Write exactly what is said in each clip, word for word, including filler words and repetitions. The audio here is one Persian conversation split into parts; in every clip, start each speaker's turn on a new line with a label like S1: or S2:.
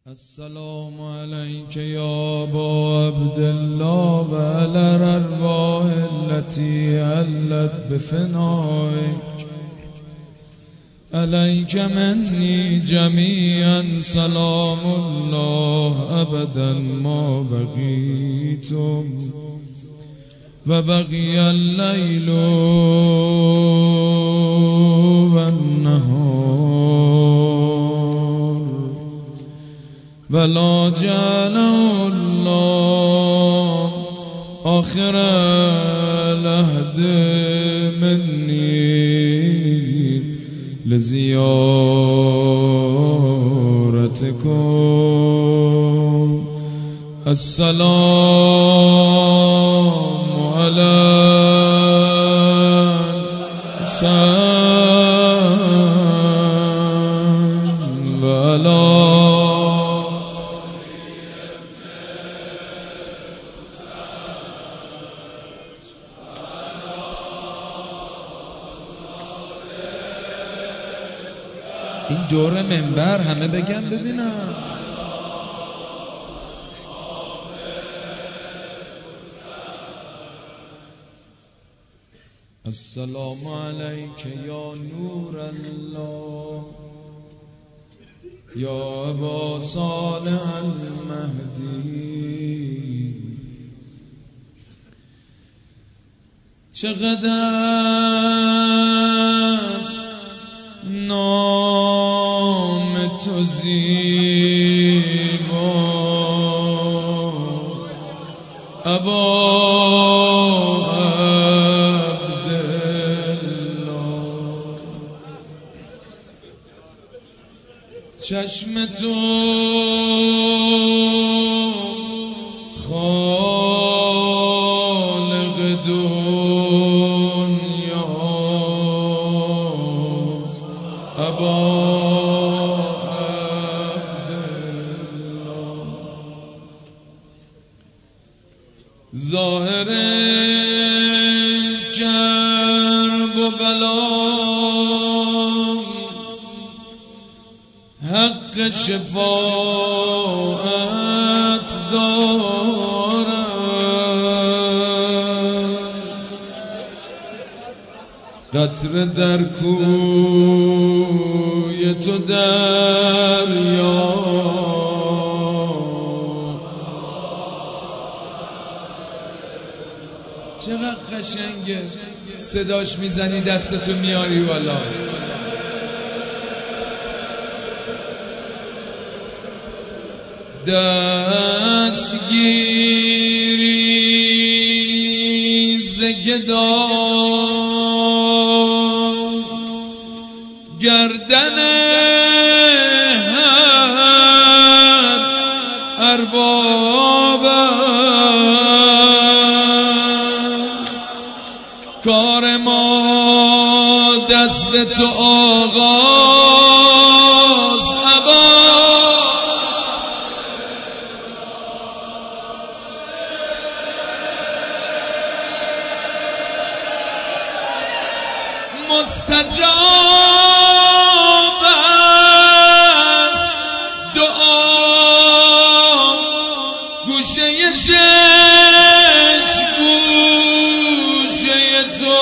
S1: السلام عليك يا أبا عبد الله وعلى الأرواح التي هلت بفنائك عليك مني جميعا سلام الله أبدا ما بقيتم وبقي الليل والنهار ولا جعله الله آخر العهد مني لزيارتكم. السلام على السلام وعلى این دور منبر همه بگن ببینم. السلام علیک یا نور الله یا ابا صالح المهدی. چقدر نام تو زیباست ابا چشم تو خالق دنیاست ابا عبدالله. ظاهر کرب و بلا حق شفاعت دارد قطره در کوی تو دریا. چقدر قشنگه صداش میزنی دستتو میاری والا. دستگیری ز گدای گردن هر ارباب است. کار ما دست تو آغاز ابا مستجاب است دعا گوشه شش گوشه تو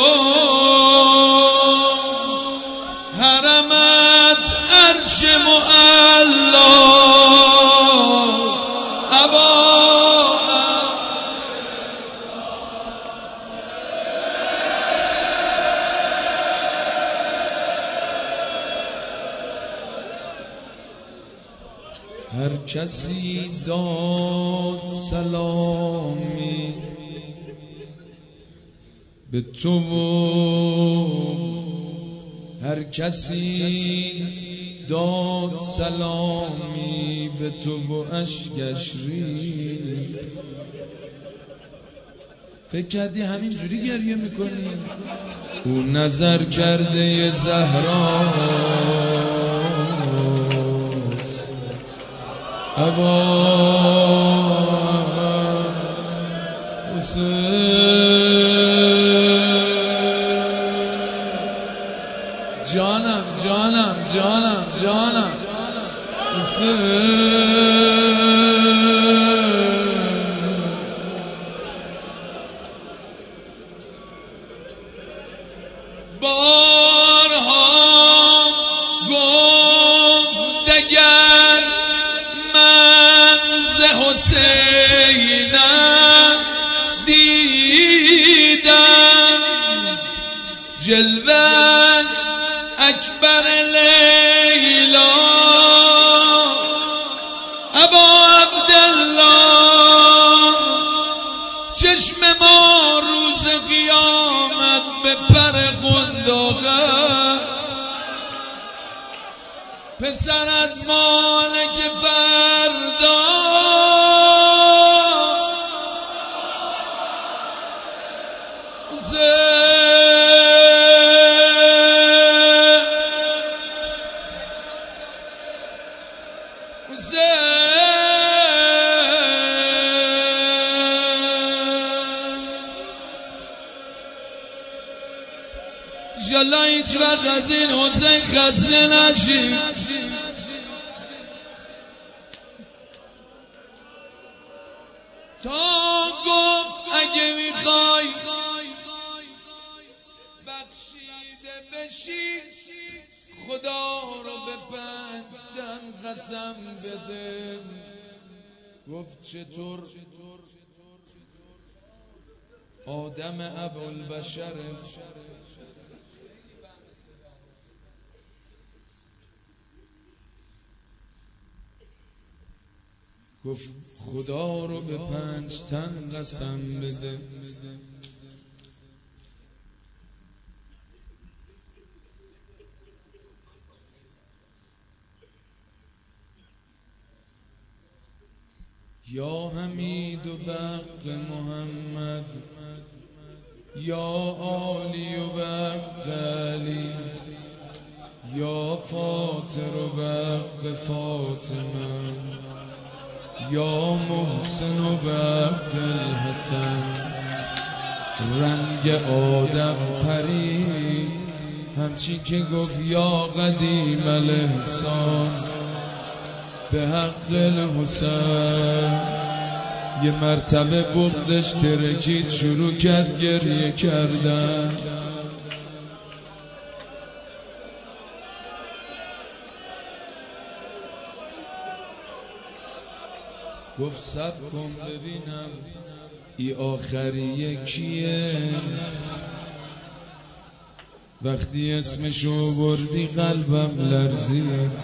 S1: حرمت عرش معلاست ابا. هر کسی داد سلامی به تو و هر کسی داد سلامی به تو و اشکش ریخت. فکر کردی همین جوری گریه میکنی؟ او نظر کرده زهرا ابا جانم جانم جانم جانم بارها گفت اگر من ز حسینم دیدم جلوش اکبر لیلا ابا عبدالله چشم ما روز قیامت به پر قنداقه پسرت مالک فردا انشالله هیچ وقت از این حسین خسته نشی. تا گفت اگه میخوای بخشیده بشی خدا رو به پنج تن قسم بده. گفت چطور؟ آدم ابوالبشره. گفت خدا رو به پنج تن قسم بده. یا حمید و بق محمد یا عالی و بق علی یا فاطر و بق فاطمه یا محسن و بق الحسن. رنگ آدم پری همچین که گفت یا قدیم الاحسان به حق الحسین. یه مرتبه بغضش ترکید شروع کرد گریه کردن. گفت صبر کن ببینم ای آخریه کیه. وقتی اسمشو بردی قلبم لرزید.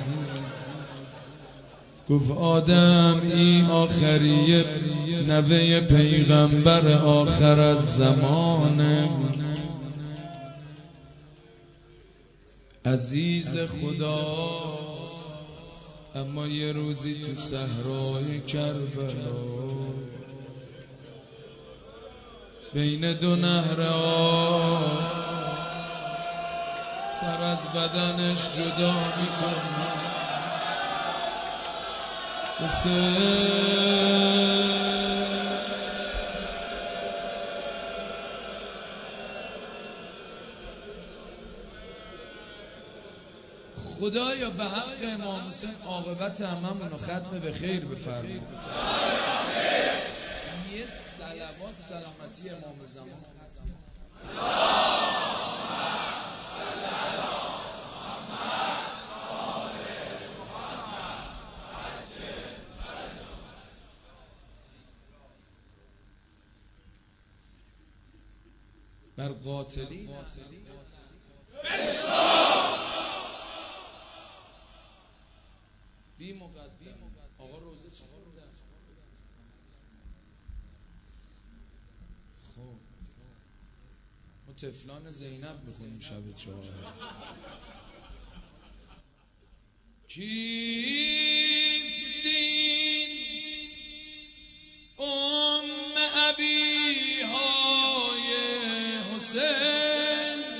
S1: گفت آدم ای آخریه نوه پیغمبر آخر از زمانه. عزیز خداست اما یه روزی تو صحرای کربلا بین دو نهر آب سر از بدنش جدا میکنه. خدایا به حق امام حسین عاقبت هممون رو ختم به خیر بفرما. یه صلوات سلامتی امام زمان. بر قاتلی بی مقدم آقا روزه چی بودن؟ خب ما طفلان زینب بخونیم شب چهار. کیست دین ام ابی های حسین؟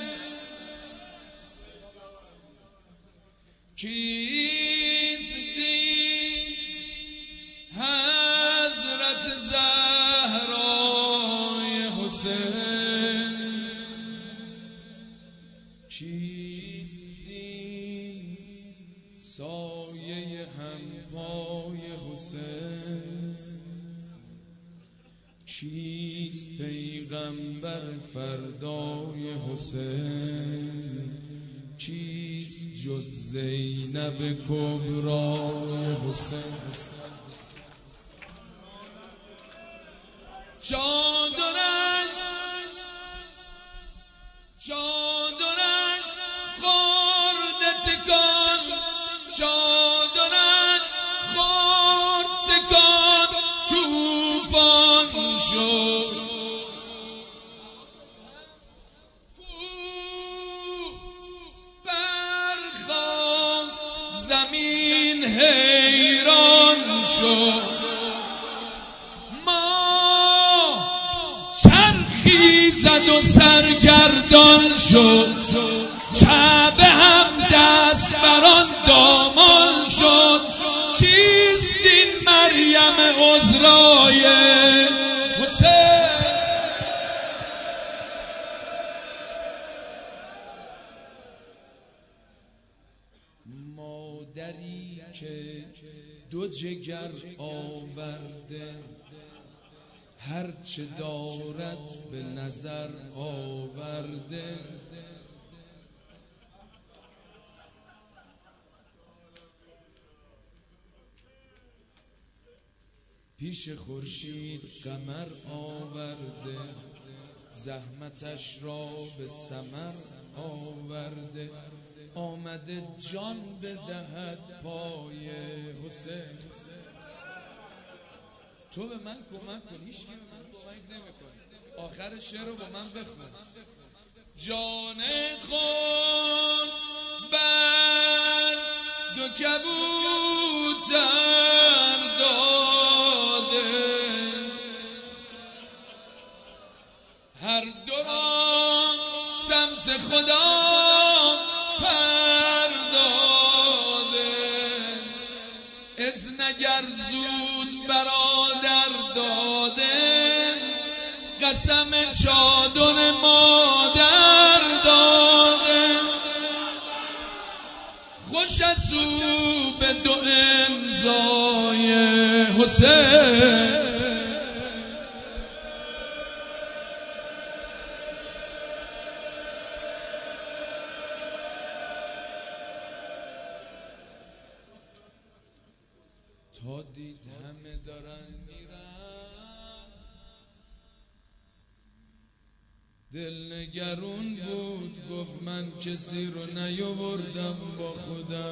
S1: کیست دین حضرت زهرای حسین؟ کیست دین سایه هم پای حسین، چیست پیغمبر فردای حسین، چیست جز زینب کبرای حسین. چادرش چادرش خورده تکان، چادرش خورد تکان، توفان شد. کوه برخاست، زمین حیران شد. زد و سرگردان شد، کعبه هم دست بران دامان شد. چیست این مریم عذرای حسین؟ مادری که دو جگر آورده، هرچه دارد به نظر آورده. پیش خورشید قمر آورده، زحمتش را به ثمر آورده. آمده جان بدهد پای حسین. تو به من کمک کن، هیچ کی به من کمک نمیکنه. آخر شعر رو با من بخون. جان خود بر دو کبوتر داده، هر دو را سمت خدا پر داده. از نگر زود برادر داده، قسم چادر مادر داده. خوش از او به دو امضای حسین. تا دید همه دارن میرن، دل نگرون بود، گفت من کسی رو نیاوردم با خودم.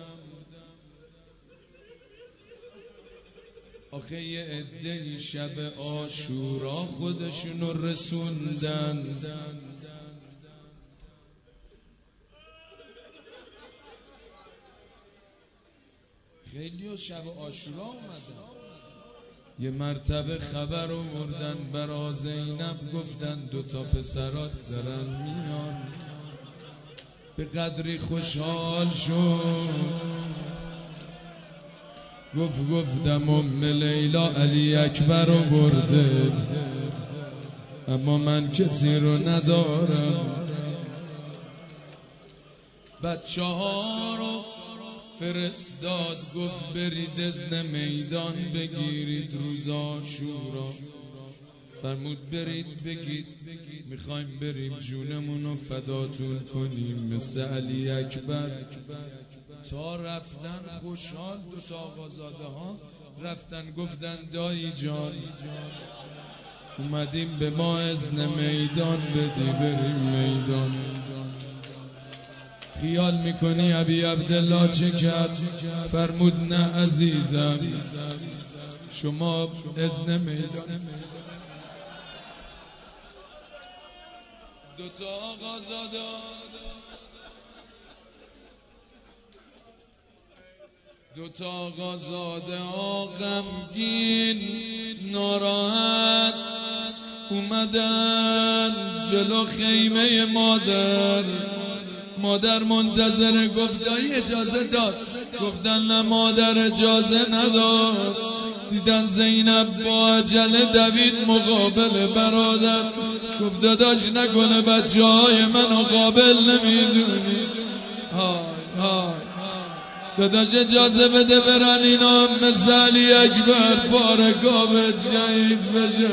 S1: آخه یه عده شب عاشورا خودشونو رسوندن، خیلی ها شب عاشورا اومدن. یه مرتبه خبر آوردن برا زینب، گفتن دوتا پسرات دارن میان. به قدری خوشحال شد، گفت گفتم ام لیلا علی اکبر آورده، اما من کسی رو ندارم. بچه ها رو فرستاد، گفت برید اذن میدان بگیرید روز عاشورا. فرمود برید بگید میخوایم بریم جونمونو فداتون کنیم مثل علی اکبر. تا رفتن خوشحال دوتا آقازاده ها رفتن گفتن دایی جان اومدیم به ما اذن میدان بدی بریم میدان. خیال میکنی ابی عبدالله چه کرد؟ فرمود نه عزیزم، شما اذن میدان. دوتا آقازاده دوتا آقازاده ها غمگین ناراحت اومدن جلو خیمه مادر. مادر منتظر، گفت دایی اجازه داد؟ گفتن نه مادر اجازه نداد. دیدن زینب با عجله دوید مقابل برادر، گفت داداش نکنه بچه های منو قابل نمیدونی. های های داداش اجازه بده برن اینا مثل علی اکبر بارگاه شهید بشه.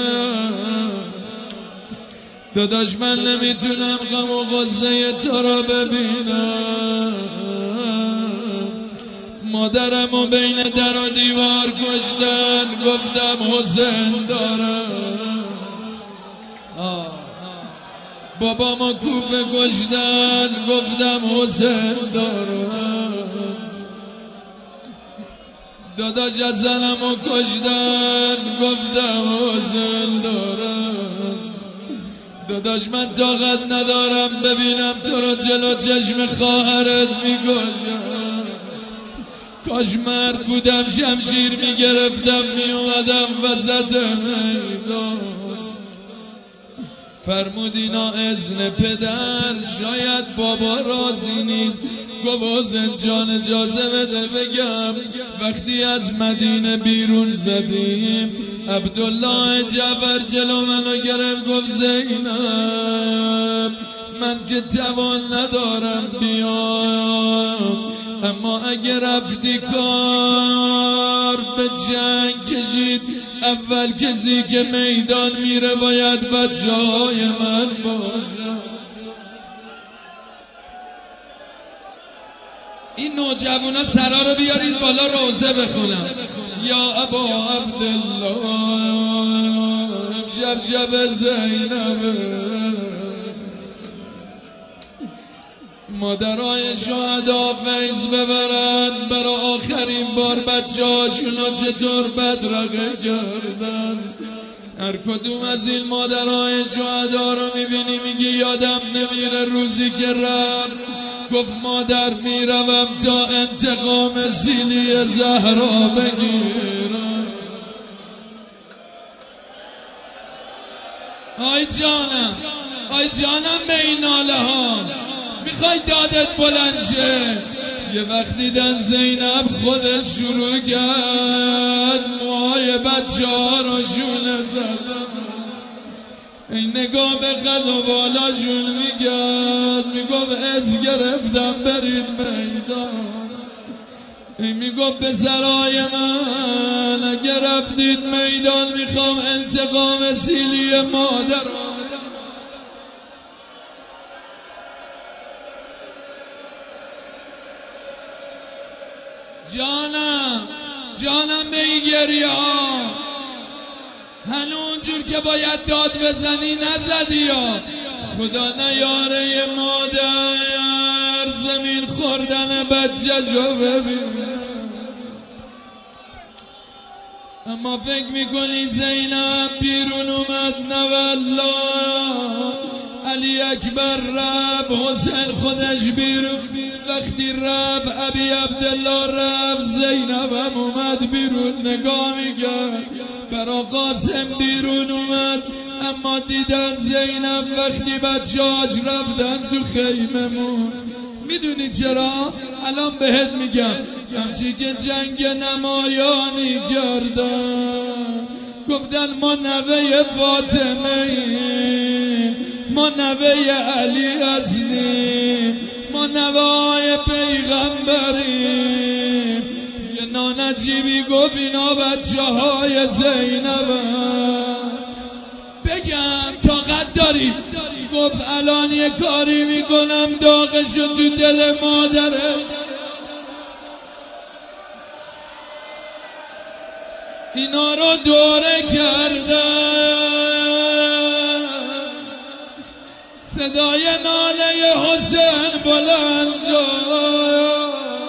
S1: داداش من نمیتونم غم و غصه تو را ببینم، مادرمو بین در و دیوار کشتن، گفتم حسین دارم. بابامو کوفه کشتن، گفتم حسین دارم. داداش از زنمو کشتن، گفتم حسین دارم. داداش من طاقت ندارم ببینم تو رو جلو چشم خواهرت میکشم. کاش مرد بودم شمشیر میگرفتم میومدم وسط میدان. فرمود اینا اذن پدر، شاید بابا راضی نیست. گفت حسین جان اجازه بده بگم، وقتی از مدینه بیرون زدیم عبدالله جعفر جلو منو گرفت، گفت زینب من که توان ندارم بیام، اما اگر رفتی کار به جنگ کشید، اول کسی که میدان میره باید بچه های من باشه. این نوجوانا سرا رو بیارید بالا روزه بخونم. یا ابا عبدالله امشب شب زینب، مادرای شهدا فیض ببرن برای آخرین بار بچه هاشونو چطور بدرقه کردن. هر کدوم از این مادرای شهدا رو میبینی میگی یادم نمیره روزی که رفت گفت مادر میروم تا انتقام سیلی زهرا بگیرم. آی جانم آی جانم به این ناله ها میخوای دادت بلند شه. یه وقت دیدن زینب خودش شروع کرد موهای بچه ها رو شونه زدن. این نگاه به قد و بالاشون میگرد، میگفت از گرفتم برید میدان. این میگفت به سرای من اگر رفتید میدان میخوام انتقام سیلی مادر. جانم جانم به این گریه ها هنوز جور که باید داد بزنی نزدی یا خدا نیاره مادر زمین خوردن بچه جو ببین. اما فکر میکنی زینب بیرون اومد؟ نه والله. علی اکبر رفت، حسین خودش بیرون. وقتی رفت ابی عبدالله رفت، زینب هم اومد بیرون نگاه میکرد. برا قاسم بیرون اومد، اما دیدن زینب وقتی بچه‌هاش رفتن تو خیمه مون. میدونی چرا؟ الان بهت میگم. همچی که جنگ نمایانی کردن، گفتن ما نوه فاطمه ایم، ما نوه علی هستیم، ما نوه پیغمبریم. یه نانجیبی گفت اینا بچه های زینب. بگم طاقت داری؟ گفت الان یه کاری میکنم داغشو تو دل مادرش. اینا رو دوره کردن، صدای ناله حسین بلند شد.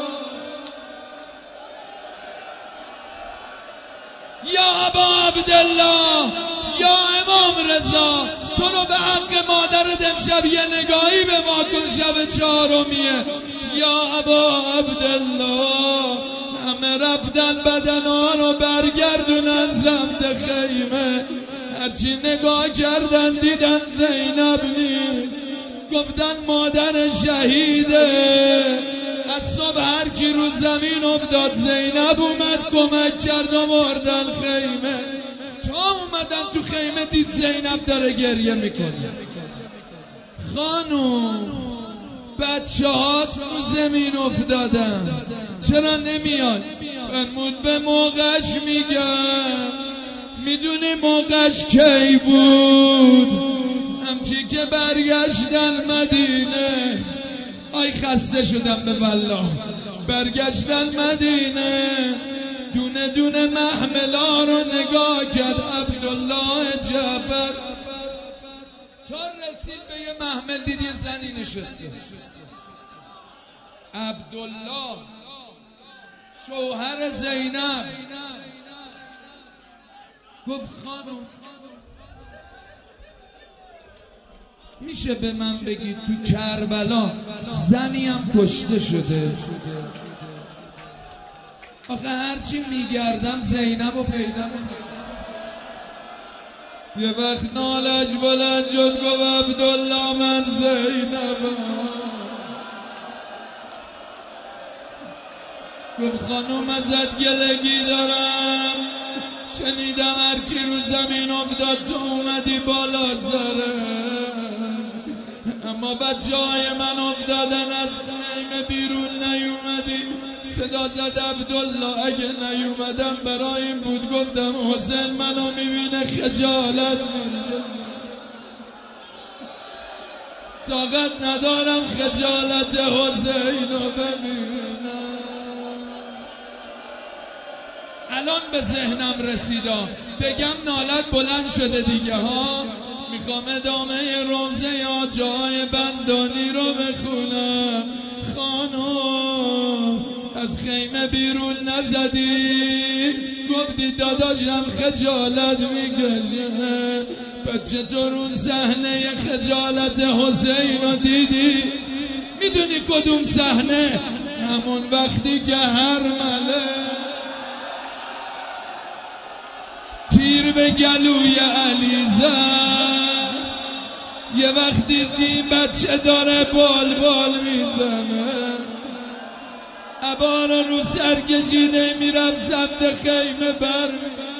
S1: یا ابا عبدالله، یا امام رضا، تو رو به حق مادرت امشب یه نگاهی به ما کن. شب چهارمیه. یا ابا عبدالله، همه رفتن بدنها رو برگردونن سمت خیمه. هرچی نگاه کردن دیدن زینب نیست. گفتن مادر شهیده. از صبح هر کی رو زمین افتاد زینب اومد کمک کرد و مردن خیمه. تا اومدن تو خیمه دید زینب داره گریه میکنه. خانوم بچه هات رو زمین افتادن چرا نمیاد؟ فرمود به موقعش میگم. میدونی موقعش کی بود؟ همچی که برگشتن مدینه. آی خسته شدم به والله. برگشتن مدینه دونه دونه محملا رو نگاه کرد عبدالله جعفر تا رسید به یه محمل دید یه زنی نشسته. عبدالله شوهر زینب گفت خانم میشه به من بگید تو کربلا زنی هم کشته شده؟ آخه هرچی میگردم زینب رو پیدا میکنم. یه وقت نالش بلند شد گفت عبدالله من زینبم. گفت خانم ازت گلگی دارم، شنیدم هر کی رو زمین افتاد تو اومدی بالا سرش، اما بچه های من افتادن از خیمه بیرون نیومدی. صدا زد عبدالله اگه نیومدم برای این بود گفتم حسین منو میبینه خجالت میکشه، طاقت ندارم خجالت حسین رو ببینم. الان به ذهنم رسیدا بگم نالت بلند شده دیگه ها. میخوام ادامه روزه یا جای بندانی رو بخونم. خانم از خیمه بیرون نزدی، گفتی داداشم خجالت میکشه. بچه تو اون صحنه خجالت حسین رو دیدی؟ میدونی کدوم صحنه؟ همون وقتی که هرمله تیر به گلوی علی زد. یه وقتی دیدی بچه داره بال بال میزنه، عبا رو رو سر کشیده میرم سمت خیمه بر